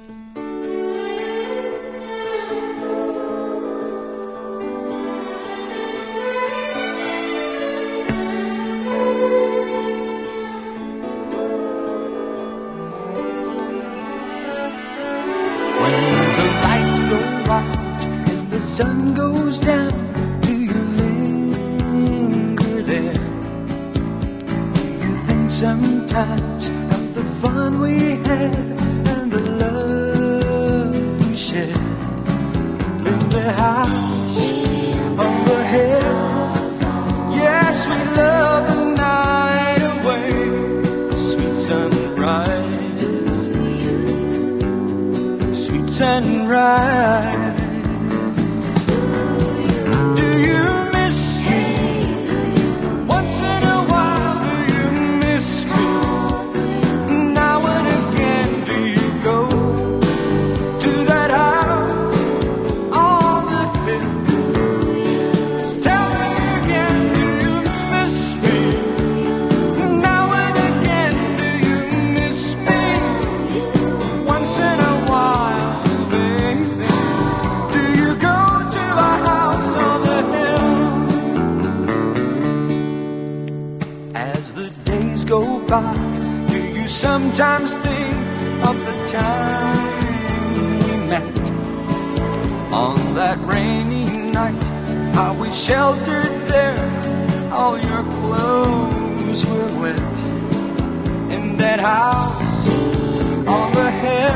Sun goes down, do you linger there? Do you think sometimes of the fun we had and the love we shared in the house on the hill? Yes, we love the night away, sweet sunrise, sweet sunrise. Do you sometimes think of the time we met on that rainy night? How we sheltered there, all your clothes were wet in that house on the hill.